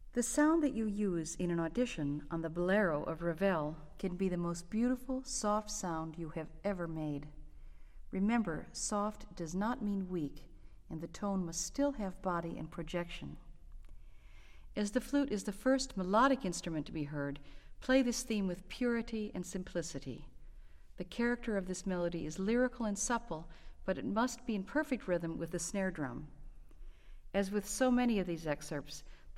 The sound that you use in an audition on the Bolero of Ravel can be the most beautiful, soft sound you have ever made. Remember, soft does not mean weak, and the tone must still have body and projection. As the flute is the first melodic instrument to be heard, play this theme with purity and simplicity. The character of this melody is lyrical and supple, but it must be in perfect rhythm with the snare drum. As with so many of these excerpts,